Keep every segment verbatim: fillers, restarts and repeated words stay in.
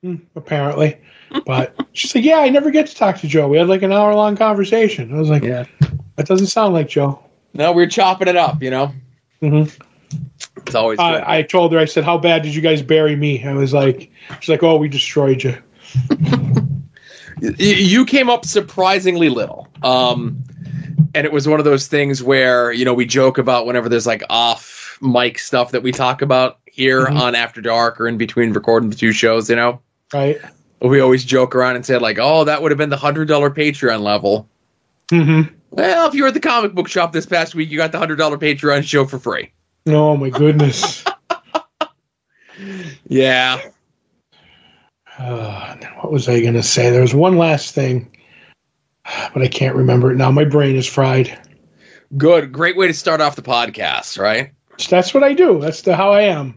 Mm, apparently. But she's like, yeah, I never get to talk to Joe. We had like an hour long conversation. I was like, yeah, that doesn't sound like Joe. No, we we're chopping it up, you know? Mm-hmm. It's always good. I, I told her, I said, how bad did you guys bury me? I was like, she's like, oh, we destroyed you. You came up surprisingly little. Um, and it was one of those things where, you know, we joke about whenever there's like off mic stuff that we talk about here mm-hmm. on After Dark or in between recording the two shows, you know? Right. We always joke around and say like, oh, that would have been the one hundred dollars Patreon level. Mm-hmm. Well, if you were at the comic book shop this past week, you got the one hundred dollars Patreon show for free. Oh, my goodness. Yeah. Uh, what was I going to say? There was one last thing, but I can't remember it now. My brain is fried. Good. Great way to start off the podcast, right? That's what I do. That's the how I am.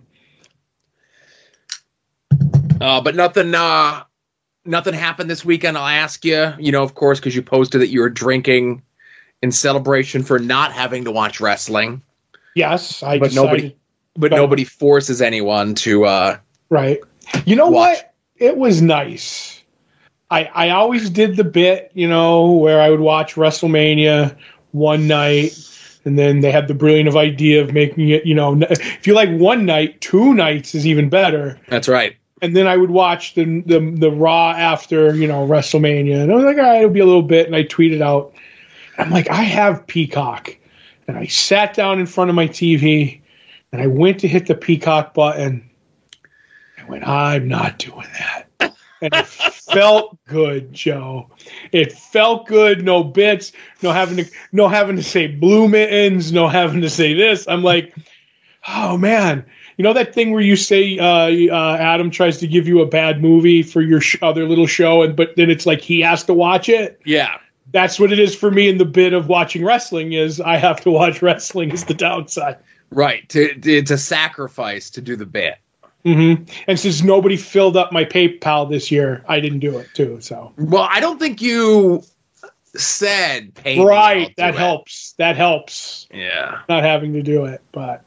Uh, but nothing uh, nothing happened this weekend, I'll ask you. You know, of course, because you posted that you were drinking in celebration for not having to watch wrestling. Yes, I but decided. Nobody, but, but nobody forces anyone to... Uh, right. You know watch. what? It was nice. I I always did the bit, you know, where I would watch WrestleMania one night, and then they had the brilliant of idea of making it, you know, if you like one night, two nights is even better. That's right. And then I would watch the the, the Raw after, you know, WrestleMania, and I was like, all right, it'll be a little bit, and I tweeted out, I'm like, I have Peacock, and I sat down in front of my T V, and I went to hit the Peacock button. When I'm not doing that. And it felt good, Joe. It felt good. No bits, no having to no having to say blue mittens, no having to say this. I'm like, oh man. You know that thing where you say uh, uh, Adam tries to give you a bad movie for your sh- other little show, and but then it's like he has to watch it? Yeah. That's what it is for me in the bit of watching wrestling is I have to watch wrestling is the downside. Right. To, to, it's a sacrifice to do the bit. Mm-hmm. And since nobody filled up my PayPal this year, I didn't do it too. So, well, I don't think you said pay. Right, that helps. That helps. Yeah, not having to do it. But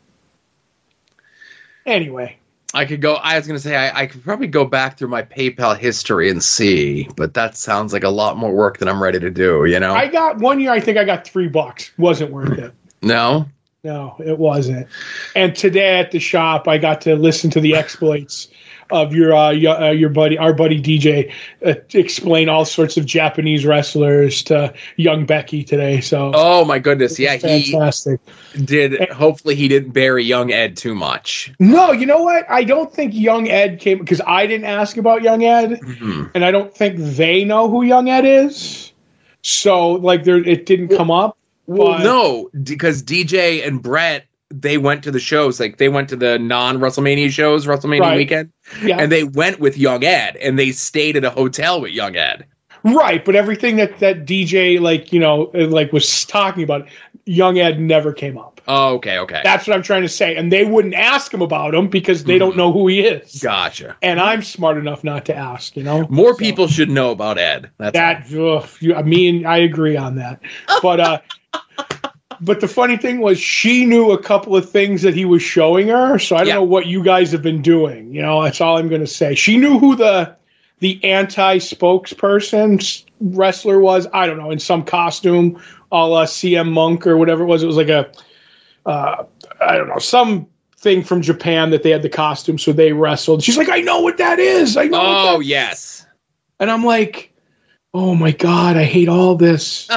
anyway, I could go. I was going to say I, I could probably go back through my PayPal history and see, but that sounds like a lot more work than I'm ready to do. You know, I got one year. I think I got three bucks. Wasn't worth it. No. No, it wasn't. And today at the shop, I got to listen to the exploits of your uh, your, uh, your buddy, our buddy D J, uh, explain all sorts of Japanese wrestlers to young Becky today. So, oh my goodness, yeah, fantastic. He did. And, hopefully, he didn't bury young Ed too much. No, you know what? I don't think young Ed came because I didn't ask about young Ed, mm-hmm. and I don't think they know who young Ed is. So, like, there, it didn't come up. Well, but, no, because D J and Brett, they went to the shows. Like, they went to the non-WrestleMania shows, WrestleMania right. weekend, yeah. and they went with Young Ed, and they stayed at a hotel with Young Ed. Right, but everything that, that D J, like, you know, like was talking about, Young Ed never came up. Oh, okay, okay. That's what I'm trying to say. And they wouldn't ask him about him because they mm. don't know who he is. Gotcha. And I'm smart enough not to ask, you know? More so, people should know about Ed. That's that, ugh, you, I mean, I agree on that. But, uh, But the funny thing was she knew a couple of things that he was showing her. So I don't yeah. know what you guys have been doing. You know, that's all I'm going to say. She knew who the the anti-spokesperson wrestler was. I don't know, in some costume, a la C M Monk or whatever it was. It was like a, uh, I don't know, some thing from Japan that they had the costume. So they wrestled. She's like, I know what that is. I know. Oh, what that yes. And I'm like, oh, my God, I hate all this.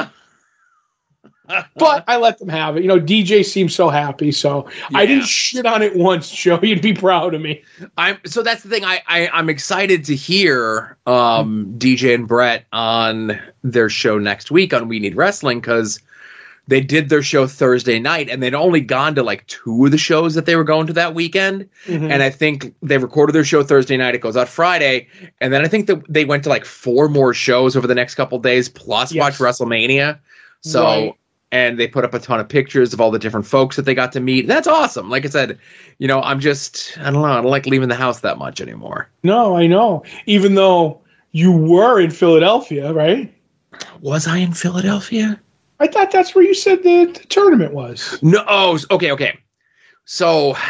But I let them have it. You know, D J seems so happy, so yeah. I didn't shit on it once, Joe. You'd be proud of me. I'm so that's the thing. I, I I'm excited to hear um, mm-hmm. D J and Brett on their show next week on We Need Wrestling because they did their show Thursday night and they'd only gone to like two of the shows that they were going to that weekend. Mm-hmm. And I think they recorded their show Thursday night. It goes out Friday, and then I think that they went to like four more shows over the next couple of days plus yes. watch WrestleMania. So. Right. And they put up a ton of pictures of all the different folks that they got to meet. That's awesome. Like I said, you know, I'm just, I don't know, I don't like leaving the house that much anymore. No, I know. Even though you were in Philadelphia, right? Was I in Philadelphia? I thought that's where you said the, the tournament was. No, oh, okay, okay. So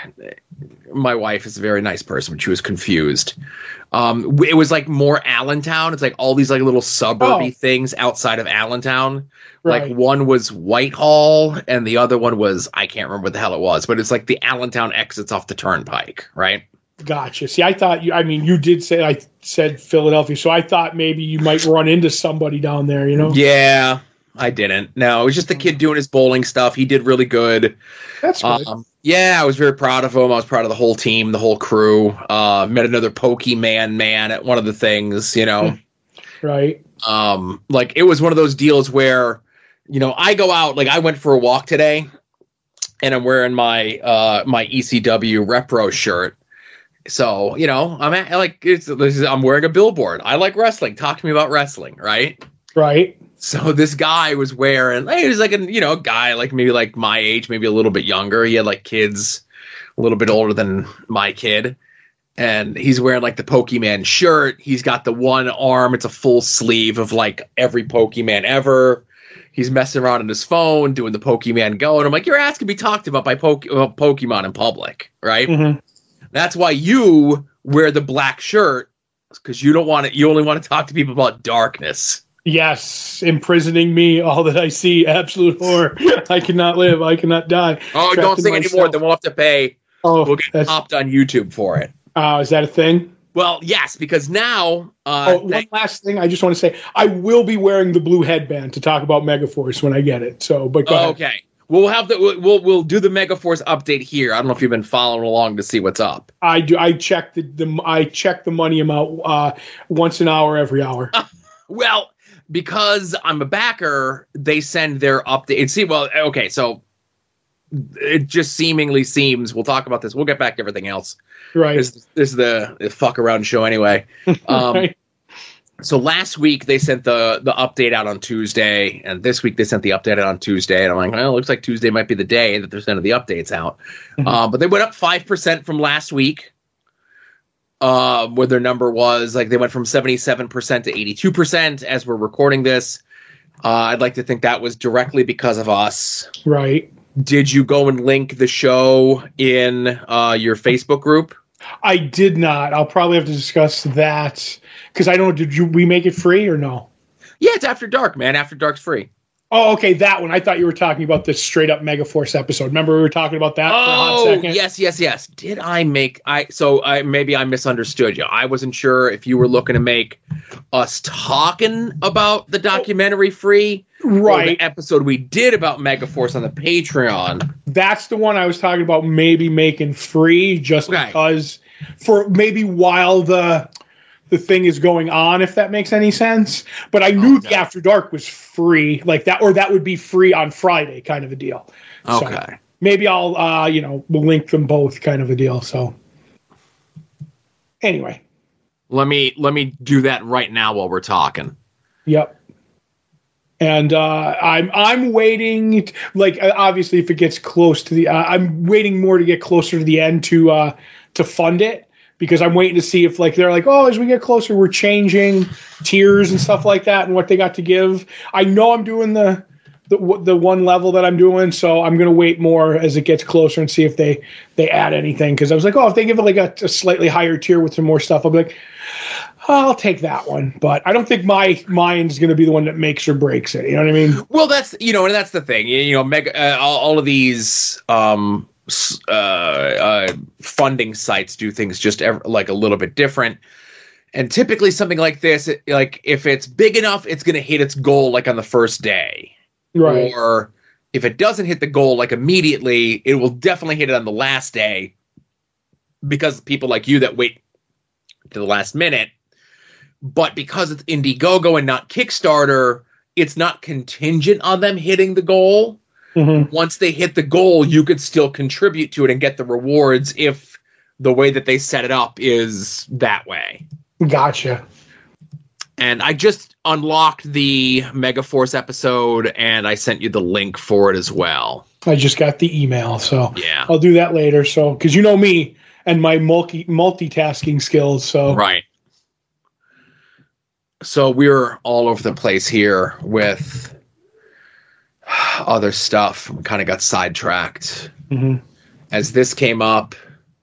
my wife is a very nice person, but she was confused. Um, it was like more Allentown. It's like all these like little suburby Oh. things outside of Allentown. Right. Like one was Whitehall and the other one was, I can't remember what the hell it was, but it's like the Allentown exits off the turnpike, right? Gotcha. See, I thought you, I mean, you did say, I said Philadelphia, so I thought maybe you might run into somebody down there, you know? Yeah, I didn't. No, it was just the kid doing his bowling stuff. He did really good. That's good. Um, yeah, I was very proud of him. I was proud of the whole team, the whole crew. Uh, met another Pokemon man at one of the things, you know. Right. Um, like it was one of those deals where, you know, I go out, like I went for a walk today and I'm wearing my uh my E C W Repro shirt. So, you know, I'm at, like it's this is, I'm wearing a billboard. I like wrestling. Talk to me about wrestling, right? Right. So this guy was wearing, he was like a, you know, a guy like maybe like my age, maybe a little bit younger. He had like kids a little bit older than my kid. And he's wearing like the Pokemon shirt. He's got the one arm. It's a full sleeve of like every Pokemon ever. He's messing around on his phone, doing the Pokemon Go. And I'm like, you're asking to be talked about by Poke- about Pokemon in public, right? Mm-hmm. That's why you wear the black shirt, because you don't want to, you only want to talk to people about darkness. Yes, imprisoning me, all that I see, absolute horror. I cannot live, I cannot die. Oh, Trapped don't in sing myself. anymore. Then we'll have to pay. Oh, We'll get that's, popped on YouTube for it. uh, is that a thing? Well, yes, because now. Uh, Oh, one thank- last thing I just want to say. I will be wearing the blue headband to talk about Megaforce when I get it. So, but go oh, ahead. okay. We'll have the we'll, we'll we'll do the Megaforce update here. I don't know if you've been following along to see what's up. I do. I check the, the I check the money amount uh, once an hour, every hour. Well, because I'm a backer, they send their update. See, well, okay, so it just seemingly seems. We'll talk about this. We'll get back to everything else. Right. This, this is the, the fuck around show anyway. Um, Right. So last week they sent the the update out on Tuesday, and this week they sent the update out on Tuesday. And I'm like, well, it looks like Tuesday might be the day that they're sending the updates out. Mhm. Uh, but they went up five percent from last week, uh, where their number was. Like they went from seventy-seven percent to eighty-two percent as we're recording this. Uh, I'd like to think that was directly because of us. Right. Did you go and link the show in uh, your Facebook group? I did not. I'll probably have to discuss that because I don't know. Did you we make it free or no? Yeah, it's After Dark, man. After Dark's free. Oh, okay, that one. I thought you were talking about the straight up Megaforce episode. Remember we were talking about that for a hot Oh, second? yes, yes, yes. Did I make I so I maybe I misunderstood you. I wasn't sure if you were looking to make us talking about the documentary free or Right. the episode we did about Megaforce on the Patreon. That's the one I was talking about maybe making free just Okay. because for maybe while the the thing is going on, if that makes any sense. But I knew Okay. the After Dark was free like that, or that would be free on Friday kind of a deal. So Okay. maybe I'll, uh, you know, we'll link them both kind of a deal. So anyway, Let me let me do that right now while we're talking. yep. And uh, I'm I'm waiting. t- Like uh, obviously, if it gets close to the, uh, I'm waiting more to get closer to the end to uh, to fund it because I'm waiting to see if like they're like, oh, as we get closer, we're changing tiers and stuff like that and what they got to give. I know I'm doing the the the one level that I'm doing, so I'm gonna wait more as it gets closer and see if they they add anything. Because I was like, oh, if they give it like a, a slightly higher tier with some more stuff, I'll be like, I'll take that one. But I don't think my mine's gonna be the one that makes or breaks it. You know what I mean? Well, that's you know, and that's the thing. You, you know, mega uh, all, all of these um s- uh, uh funding sites do things just ever, like a little bit different. And typically something like this, it, like if it's big enough, it's going to hit its goal like on the first day. Right. Or if it doesn't hit the goal like immediately, it will definitely hit it on the last day because people like you that wait to the last minute. But because it's Indiegogo and not Kickstarter, it's not contingent on them hitting the goal. Mm-hmm. Once they hit the goal, you could still contribute to it and get the rewards if the way that they set it up is that way. Gotcha. And I just unlocked the Megaforce episode, and I sent you the link for it as well. I just got the email, so Yeah. I'll do that later. So, because you know me and my multi multitasking skills, so Right. So we're all over the place here with other stuff. We kind of got sidetracked. Mhm. as this came up.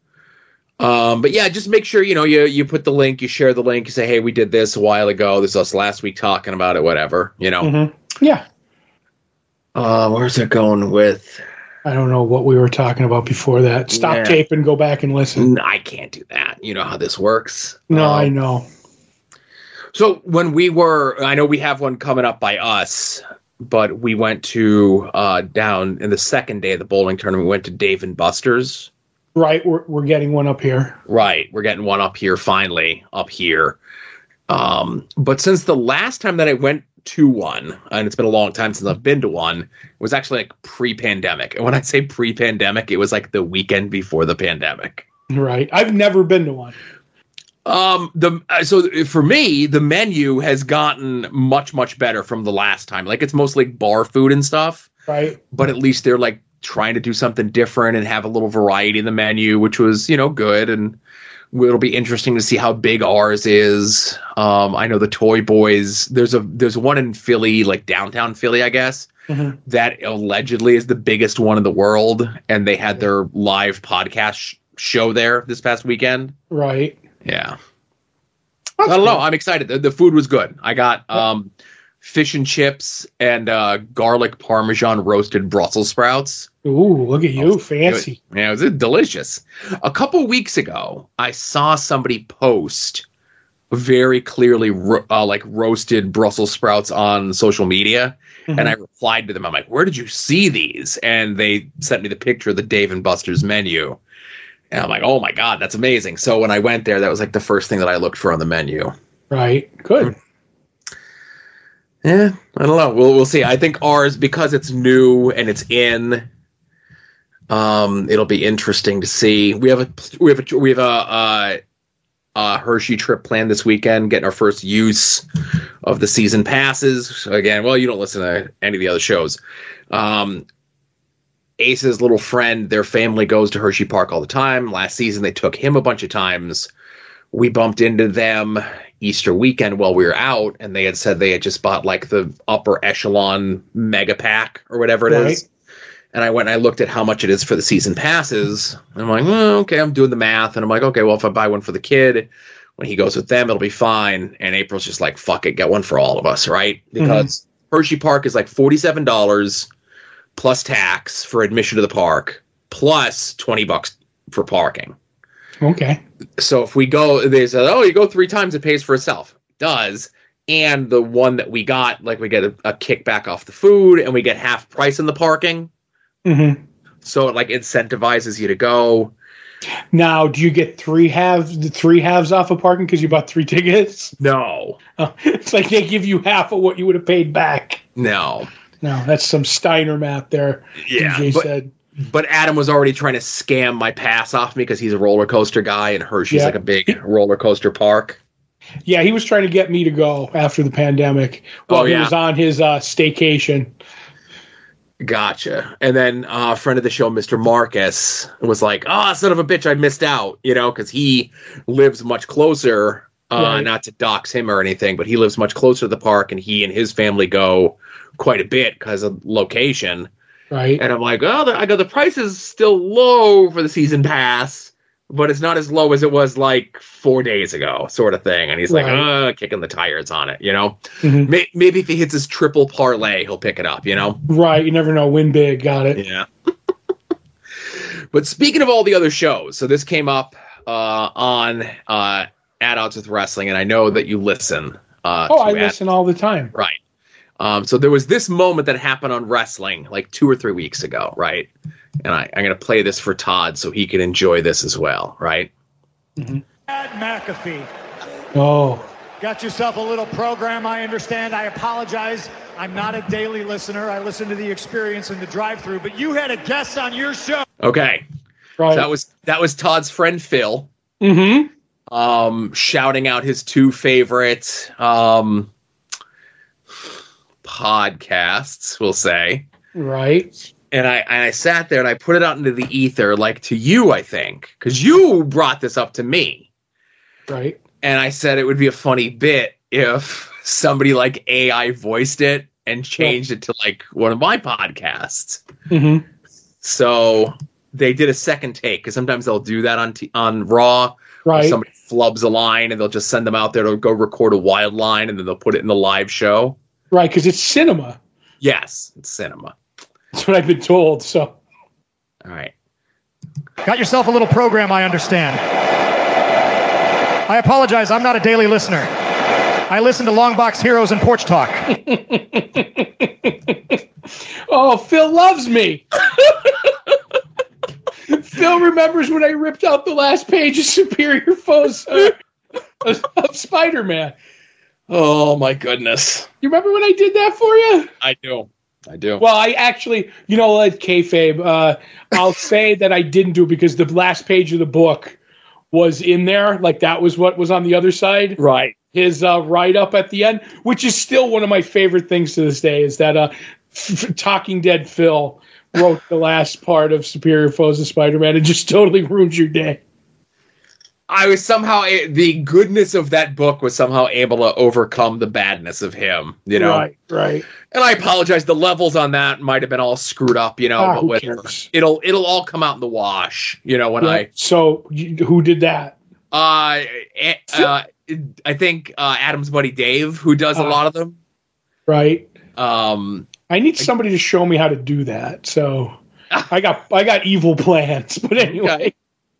Um, but yeah, just make sure, you know, you, you put the link, you share the link, you say, hey, we did this a while ago. This is us last week talking about it, whatever, you know. Mm-hmm. Yeah. Uh, where's it going with? I don't know what we were talking about before that. Stop yeah. tape and go back and listen. I can't do that. You know how this works. No, um, I know. So when we were, I know we have one coming up by us, but we went to uh, down in the second day of the bowling tournament. We went to Dave and Buster's. Right, we're we're getting one up here. Right, we're getting one up here finally, up here. Um, but since the last time that I went to one, and it's been a long time since I've been to one, it was actually like pre-pandemic. And when I say pre-pandemic, it was like the weekend before the pandemic. Right, I've never been to one. Um, the so for me, the menu has gotten much much better from the last time. Like it's mostly bar food and stuff. Right, but at least they're like trying to do something different and have a little variety in the menu, which was, you know, good. And it'll be interesting to see how big ours is. Um, I know the Toy Boys, there's a, there's one in Philly, like downtown Philly, I guess, mm-hmm. that allegedly is the biggest one in the world. And they had their live podcast sh- show there this past weekend. Right. Yeah. That's I don't cool. know. I'm excited. The, the food was good. I got, um, fish and chips and uh, garlic parmesan roasted Brussels sprouts. Ooh, look at you, fancy. It, yeah, it was delicious. A couple weeks ago, I saw somebody post very clearly ro- uh, like roasted Brussels sprouts on social media, mm-hmm. and I replied to them. I'm like, where did you see these? And they sent me the picture of the Dave and Buster's menu. And I'm like, oh my God, that's amazing. So when I went there, that was like the first thing that I looked for on the menu. Right, good. Yeah, I don't know. We'll we'll see. I think ours, because it's new and it's in, um, it'll be interesting to see. We have a we have a we have a, a, a Hershey trip planned this weekend, getting our first use of the season passes. Again, well, you don't listen to any of the other shows. Um, Ace's little friend, their family goes to Hershey Park all the time. Last season, they took him a bunch of times. We bumped into them Easter weekend while we were out, and they had said they had just bought like the upper echelon mega pack or whatever it right. is. And I went and I looked at how much it is for the season passes. And I'm like, well, okay, I'm doing the math. And I'm like, okay, well, if I buy one for the kid, when he goes with them, it'll be fine. And April's just like, fuck it, get one for all of us, right? Because mm-hmm. Hershey Park is like forty-seven dollars plus tax for admission to the park, plus twenty bucks for parking. Okay. So if we go, they said, oh, you go three times, it pays for itself. It does. And the one that we got, like we get a, a kickback off the food and we get half price in the parking. Mm-hmm. So it like incentivizes you to go. Now, do you get three halves, the three halves off of parking because you bought three tickets? No. Oh, it's like they give you half of what you would have paid back. No. No, that's some Steiner math there. Yeah. D J but, said. But Adam was already trying to scam my pass off me because he's a roller coaster guy and Hershey's yeah. like a big roller coaster park. Yeah, he was trying to get me to go after the pandemic while oh, yeah. he was on his uh, staycation. Gotcha. And then uh, a friend of the show, Mister Marcus, was like, oh, son of a bitch, I missed out, you know, because he lives much closer, uh, right. not to dox him or anything, but he lives much closer to the park, and he and his family go quite a bit because of location. Right. And I'm like, oh, the, I go, the price is still low for the season pass, but it's not as low as it was like four days ago, sort of thing. And he's right. like, oh, kicking the tires on it, you know? Mm-hmm. May, maybe if he hits his triple parlay, he'll pick it up, you know? Right. You never know. Win big. Got it. Yeah. But speaking of all the other shows, so this came up uh, on uh, At Odds with Wrestling, and I know that you listen. Uh, oh, I Ad- listen all the time. Right. Um, so there was this moment that happened on wrestling like two or three weeks ago, right? And I, I'm going to play this for Todd so he can enjoy this as well, right? Mm-hmm. Ed McAfee. Oh. Got yourself a little program, I understand. I apologize. I'm not a daily listener. I listen to the Experience and the drive-thru, but you had a guest on your show. Okay. Right. So that was that was Todd's friend Phil. Mm-hmm. Um, shouting out his two favorite um podcasts, we'll say. Right. And I and I sat there and I put it out into the ether, like to you, I think, because you brought this up to me. Right. And I said it would be a funny bit if somebody like A I voiced it and changed it to like one of my podcasts. Mm-hmm. So they did a second take, because sometimes they'll do that on t- on Raw. Right. Somebody flubs a line, and they'll just send them out there to go record a wild line, and then they'll put it in the live show. Right, because it's cinema. Yes, it's cinema. That's what I've been told. So, all right. Got yourself a little program, I understand. I apologize. I'm not a daily listener. I listen to Longbox Heroes and Porch Talk. Oh, Phil loves me. Phil remembers when I ripped out the last page of Superior Foes uh, of Spider-Man. Oh, my goodness. You remember when I did that for you? I do. I do. Well, I actually, you know, like kayfabe, uh, I'll say that I didn't do it because the last page of the book was in there. Like, that was what was on the other side. Right. His uh, write-up at the end, which is still one of my favorite things to this day, is that uh, F- Talking Dead Phil wrote the last part of Superior Foes of Spider-Man and just totally ruins your day. I was somehow, the goodness of that book was somehow able to overcome the badness of him, you know? Right, right. And I apologize. The levels on that might have been all screwed up, you know, Ah, but who with, cares? it'll it'll all come out in the wash, you know, when Yeah. I So, you, who did that? uh, eh, uh I think uh, Adam's buddy Dave, who does a Ah. lot of them. Right. Um, I need somebody to show me how to do that. So, I got I got evil plans. But anyway.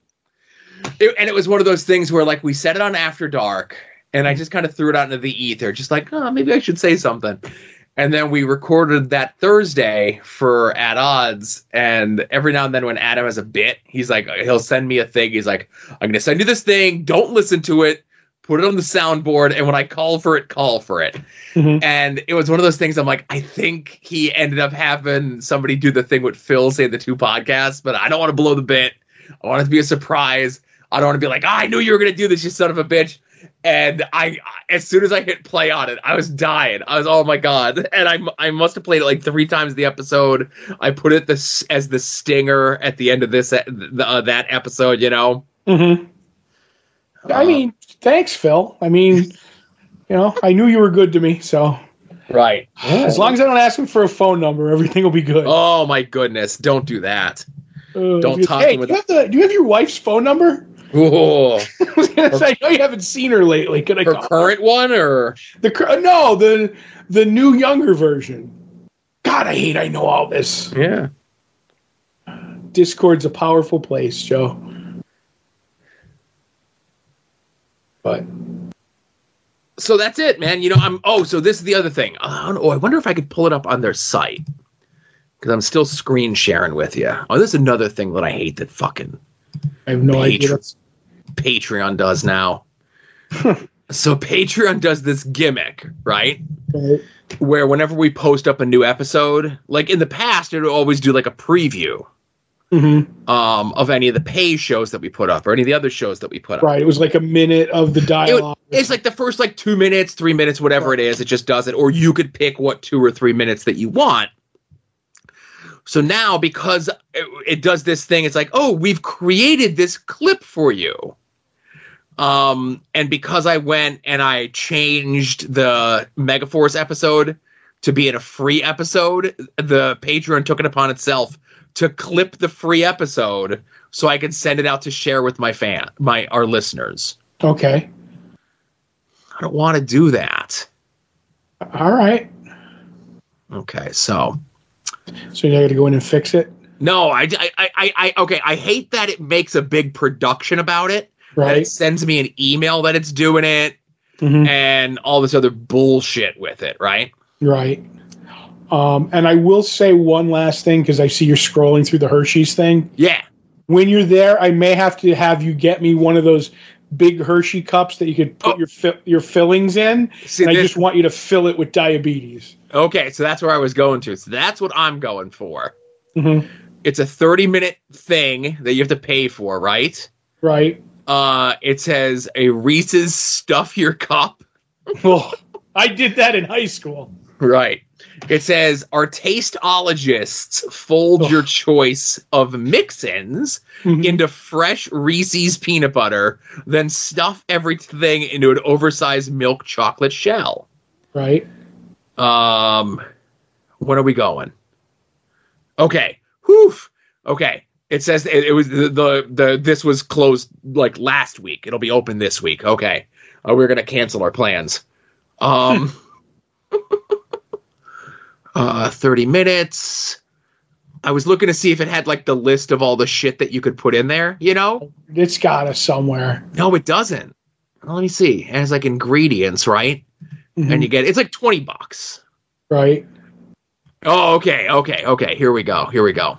it, and it was one of those things where, like, we set it on After Dark, and I just kind of threw it out into the ether, just like, oh, maybe I should say something. And then we recorded that Thursday for At Odds, and every now and then when Adam has a bit, he's like, he'll send me a thing. He's like, I'm going to send you this thing. Don't listen to it. Put it on the soundboard, and when I call for it, call for it. Mm-hmm. And it was one of those things I'm like, I think he ended up having somebody do the thing with Phil, say the two podcasts, but I don't want to blow the bit. I want it to be a surprise. I don't want to be like, oh, I knew you were going to do this, you son of a bitch. And I, as soon as I hit play on it, I was dying. I was, oh my God. And I, I must have played it like three times the episode. I put it this as the stinger at the end of this, uh, that episode, you know? Mm-hmm. Uh, I mean, thanks, Phil. I mean, you know, I knew you were good to me, so. Right. As long as I don't ask him for a phone number, everything will be good. Oh my goodness. Don't do that. Uh, don't talk hey, to him with do you, have the, do you have your wife's phone number? Oh, I was gonna say, I know you haven't seen her lately. Could I her call current one or the cur- no the the new younger version? God, I hate I know all this. yeah. Discord's a powerful place, Joe. But So that's it, man. You know, I'm. Oh, so this is the other thing. I don't know. Oh, I wonder if I could pull it up on their site because I'm still screen sharing with you. Oh, this is another thing that I hate that fucking I have no idea. Patreon, Patreon does now. So Patreon does this gimmick, right? Right. Where whenever we post up a new episode, like in the past, it would always do like a preview Mm-hmm. um, of any of the pay shows that we put up or any of the other shows that we put up. Right. It was like a minute of the It would- dialogue. it's like the first like two minutes, three minutes, whatever it is. It just does it. Or you could pick what two or three minutes that you want. So now, because it, it does this thing, it's like, oh, we've created this clip for you. Um, and because I went and I changed the Megaforce episode to be in a free episode, the Patreon took it upon itself to clip the free episode so I could send it out to share with my fan, my our listeners. Okay. I don't want to do that. All right. Okay, so So you got to go in and fix it, no, I, I, I, I, okay, I hate that it makes a big production about it. That right? it sends me an email that it's doing it Mhm. and all this other bullshit with it, right? Right. Um, and I will say one last thing because I see you're scrolling through the Hershey's thing. Yeah. When you're there, I may have to have you get me one of those big Hershey cups that you could put Oh. your fi- your fillings in. See, and I this- just want you to fill it with diabetes. Okay, so that's where I was going to. So that's what I'm going for. Mm-hmm. It's a thirty minute thing that you have to pay for, right? Right. Uh, it says a Reese's Stuff Your Cup. Well, I did that in high school. Right. It says our tasteologists fold Ugh. your choice of mix-ins Mhm. into fresh Reese's peanut butter, then stuff everything into an oversized milk chocolate shell. Right. Um, when are we going? Okay. Whew. Okay. It says it, it was the, the the this was closed like last week. It'll be open this week. Okay, uh, we're gonna cancel our plans. Um, uh, thirty minutes. I was looking to see if it had like the list of all the shit that you could put in there. You know, it's got us somewhere. No, it doesn't. Well, let me see. It has like ingredients, right? Mm-hmm. And you get it's like twenty bucks. Right. Oh, okay, okay, okay. Here we go. Here we go.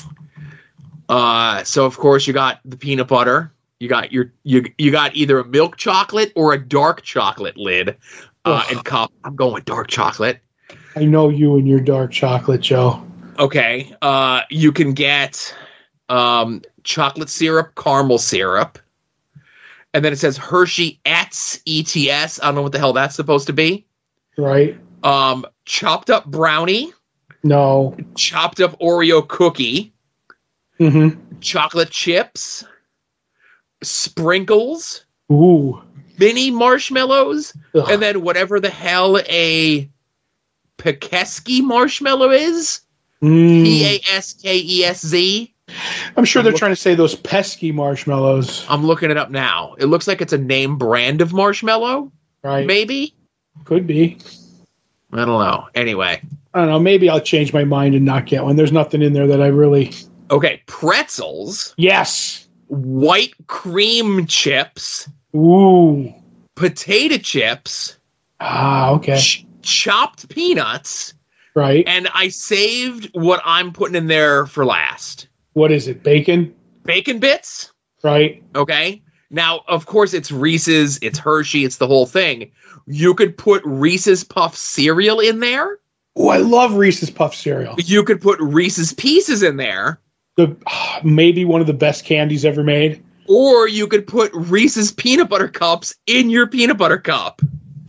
Uh, so of course you got the peanut butter. You got your you you got either a milk chocolate or a dark chocolate lid uh, and cup. I'm going with dark chocolate. I know you and your dark chocolate, Joe. Okay. Uh, you can get um, chocolate syrup, caramel syrup, and then it says Hershey Ets E T S. I don't know what the hell that's supposed to be. Right. Um, chopped up brownie. No. Chopped up Oreo cookie. Mm-hmm. Chocolate chips, sprinkles, ooh, mini marshmallows, ugh. And then whatever the hell a Pekeski marshmallow is. Mm. P A S K E S Z. I'm sure I'm they're look- trying to say those pesky marshmallows. I'm looking it up now. It looks like it's a name brand of marshmallow. Right. Maybe. Could be. I don't know. Anyway. I don't know. Maybe I'll change my mind and not get one. There's nothing in there that I really... Okay, pretzels. Yes. White cream chips. Ooh. Potato chips. Ah, okay. Ch- chopped peanuts. Right. And I saved what I'm putting in there for last. What is it? Bacon? Bacon bits. Right. Okay. Now, of course, it's Reese's, it's Hershey, it's the whole thing. You could put Reese's Puff cereal in there. Oh, I love Reese's Puff cereal. You could put Reese's Pieces in there. The uh, maybe one of the best candies ever made. Or you could put Reese's Peanut Butter Cups in your peanut butter cup.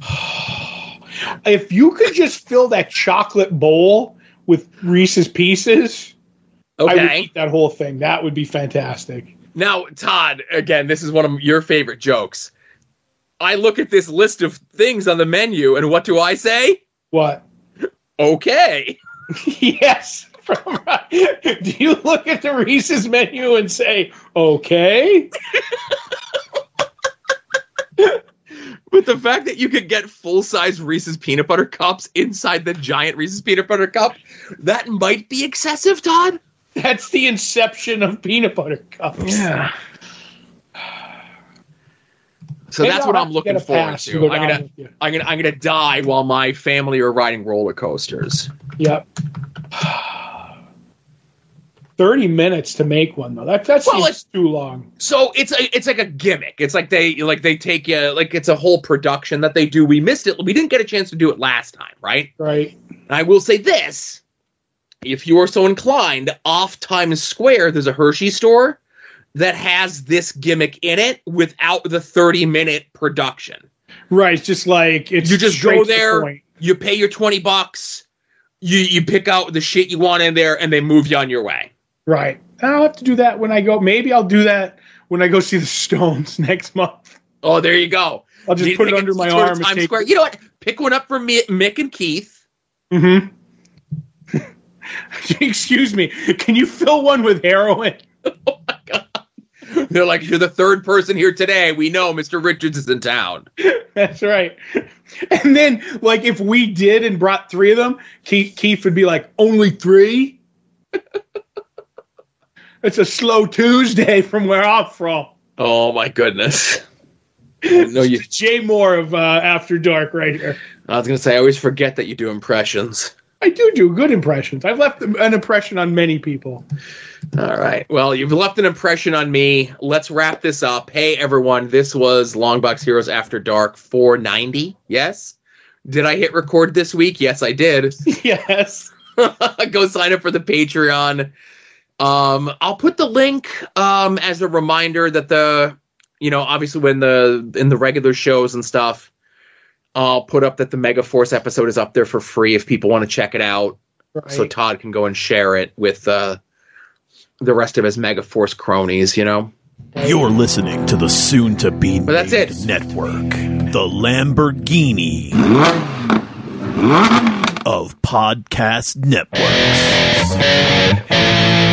If you could just fill that chocolate bowl with Reese's Pieces, okay. I would eat that whole thing. That would be fantastic. Now, Todd, again, this is one of your favorite jokes. I look at this list of things on the menu, and what do I say? What? Okay. Yes. Do you look at the Reese's menu and say, okay? But the fact that you could get full-size Reese's peanut butter cups inside the giant Reese's peanut butter cup, that might be excessive, Todd. That's the inception of peanut butter cups. Yeah. So Maybe that's I'll what have I'm to looking get a forward pass to to. go I'm down gonna, with you. I'm gonna, I'm gonna die while my family are riding roller coasters. Yep. Thirty minutes to make one though. That that Well, seems too long. So it's a, it's like a gimmick. It's like they like they take you like it's a whole production that they do. We missed it. We didn't get a chance to do it last time, right? Right. And I will say this: if you are so inclined, off Times Square, there's a Hershey store that has this gimmick in it without the thirty minute production. Right. It's just like it's You just straight go to the there, point. you pay your twenty bucks, you you pick out the shit you want in there, and they move you on your way. Right. I'll have to do that when I go. Maybe I'll do that when I go see the Stones next month. Oh, there you go. I'll just Need put to it get under my to Times arm and take Square. You know what? Pick one up for me, Mick and Keith. Mm-hmm. Excuse me. Can you fill one with heroin? Oh my god. They're like, you're the third person here today. We know Mister Richards is in town. That's right. And then, like, if we did and brought three of them, Keith, Keith would be like, only three? It's a slow Tuesday from where I'm from. Oh my goodness. No, you. Jay Moore of uh, After Dark right here. I was gonna say, I always forget that you do impressions. I do do good impressions. I've left an impression on many people. All right. Well, you've left an impression on me. Let's wrap this up. Hey, everyone. This was Longbox Heroes After Dark four ninety. Yes? Did I hit record this week? Yes, I did. Yes. Go sign up for the Patreon. Um, I'll put the link um, as a reminder that the, you know, obviously when the, in the regular shows and stuff, I'll put up that the Mega Force episode is up there for free if people want to check it out. Right. So Todd can go and share it with uh, the rest of his Mega Force cronies, you know? You're listening to the soon-to-be But that's it. network, the Lamborghini of podcast networks.